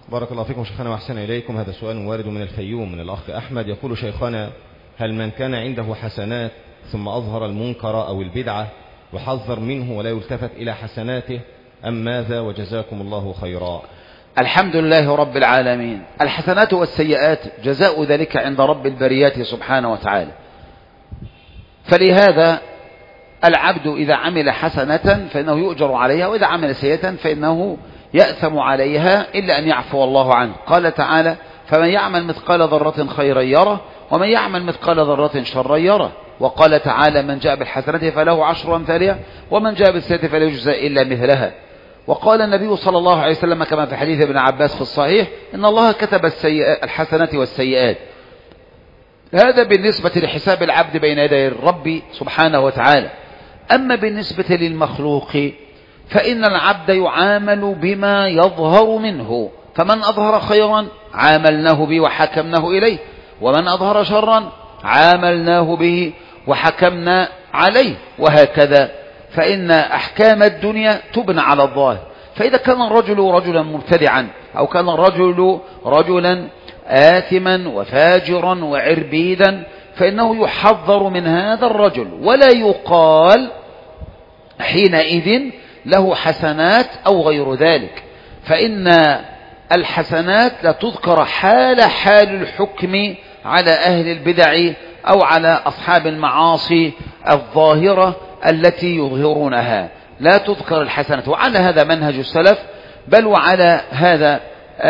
بارك الله فيكم شيخنا وأحسن إليكم. هذا سؤال وارد من الفيوم من الأخ أحمد، يقول: شيخنا، هل من كان عنده حسنات ثم أظهر المنكر أو البدعة يحذر منه ولا يلتفت إلى حسناته أم ماذا؟ وجزاكم الله خيرا. الحمد لله رب العالمين. الحسنات والسيئات جزاء ذلك عند رب البريات سبحانه وتعالى، فلهذا العبد إذا عمل حسنة فإنه يؤجر عليها، وإذا عمل سيئة فإنه يأثم عليها إلا أن يعفو الله عنه. قال تعالى: فمن يعمل مثقال ذرة خيرا يره ومن يعمل مثقال ذرة شرا يره. وقال تعالى: من جاء بالحسنة فله 10 أمثالها ومن جاء بالسيئة فلا يجزى إلا مثلها. وقال النبي صلى الله عليه وسلم كما في حديث ابن عباس في الصحيح: إن الله كتب الحسنات والسيئات. هذا بالنسبة لحساب العبد بين يدي الرب سبحانه وتعالى. أما بالنسبة للمخلوق فإن العبد يعامل بما يظهر منه، فمن أظهر خيرا عاملناه به وحكمناه إليه، ومن أظهر شرا عاملناه به وحكمنا عليه، وهكذا. فإن أحكام الدنيا تبنى على الظاهر. فإذا كان الرجل رجلا مبتدعا أو كان الرجل رجلا آثما وفاجرا وعربيدا فإنه يحذر من هذا الرجل، ولا يقال حينئذ له حسنات أو غير ذلك، فإن الحسنات لا تذكر حال الحكم على أهل البدع أو على أصحاب المعاصي الظاهرة التي يظهرونها، لا تذكر الحسنات. وعلى هذا منهج السلف، بل وعلى هذا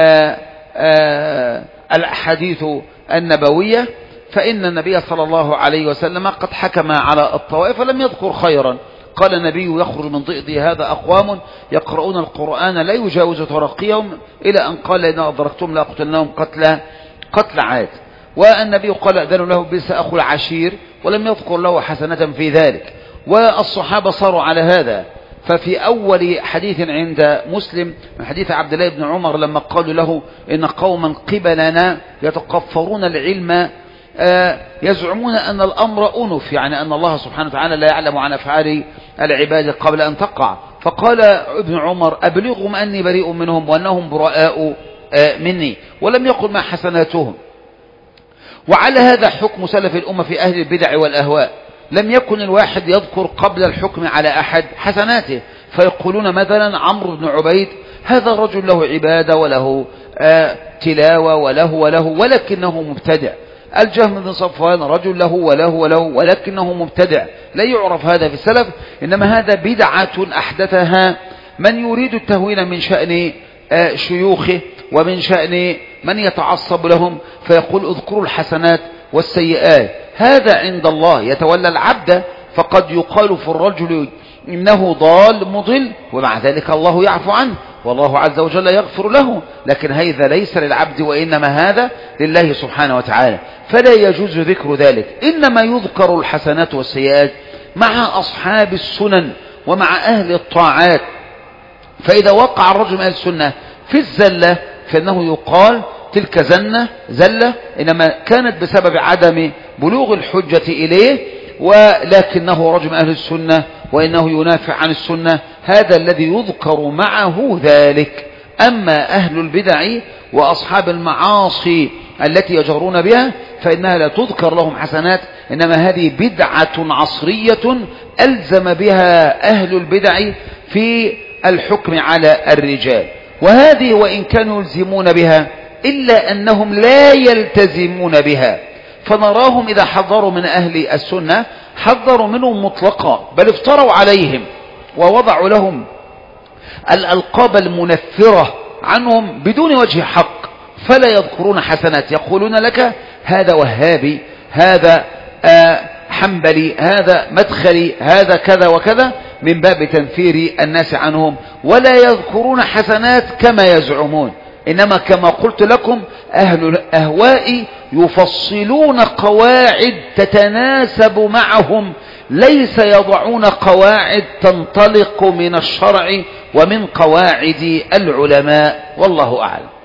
الأحاديث النبوية. فإن النبي صلى الله عليه وسلم قد حكم على الطوائف ولم يذكر خيرا. قال النبي: يخرج من ضئضي هذا أقوام يقرؤون القرآن لا يجاوز ترقيهم، إلى أن قال: إن أدركتم لأقتلنهم قتل عاد. والنبي قال: أذن له بئس أخو العشير، ولم يذكر له حسنة في ذلك. والصحابة صاروا على هذا. ففي أول حديث عند مسلم من حديث عبد الله بن عمر لما قالوا له: إن قوما قبلنا يتقفرون العلم يزعمون أن الأمر أنف، يعني أن الله سبحانه وتعالى لا يعلم عن أفعال العباد قبل أن تقع. فقال ابن عمر: أبلغهم أني بريء منهم وأنهم براء مني، ولم يقل ما حسناتهم. وعلى هذا حكم سلف الأمة في أهل البدع والأهواء، لم يكن الواحد يذكر قبل الحكم على أحد حسناته، فيقولون مثلا: عمرو بن عبيد هذا رجل له عبادة وله تلاوة وله ولكنه مبتدع. الجهم بن صفوان رجل له وله ولكنه مبتدع. لا يعرف هذا في السلف، إنما هذا بدعة أحدثها من يريد التهوين من شأن شيوخه ومن شأن من يتعصب لهم، فيقول: اذكروا الحسنات والسيئات. هذا عند الله يتولى العبد، فقد يقال في الرجل إنه ضال مضل، ومع ذلك الله يعفو عنه والله عز وجل يغفر له، لكن هذا ليس للعبد، وإنما هذا لله سبحانه وتعالى، فلا يجوز ذكر ذلك. إنما يذكر الحسنات والسيئات مع أصحاب السنن ومع أهل الطاعات. فإذا وقع الرجل من أهل السنة في الزلة فإنه يقال: تلك زلة إنما كانت بسبب عدم بلوغ الحجة إليه، ولكنه رجل من أهل السنة وإنه ينافع عن السنة، هذا الذي يذكر معه ذلك. أما أهل البدع وأصحاب المعاصي التي يجهرون بها فإنها لا تذكر لهم حسنات، إنما هذه بدعة عصرية ألزم بها أهل البدع في الحكم على الرجال. وهذه وإن كانوا يلزمون بها إلا أنهم لا يلتزمون بها، فنراهم إذا حذروا من أهل السنة حذروا منهم مطلقا، بل افتروا عليهم ووضعوا لهم الألقاب المنفرة عنهم بدون وجه حق، فلا يذكرون حسنات. يقولون لك: هذا وهابي، هذا حنبلي، هذا مدخلي، هذا كذا وكذا، من باب تنفير الناس عنهم، ولا يذكرون حسنات كما يزعمون. إنما كما قلت لكم أهل الأهواء يفصلون قواعد تتناسب معهم، ليس يضعون قواعد تنطلق من الشرع ومن قواعد العلماء، والله أعلم.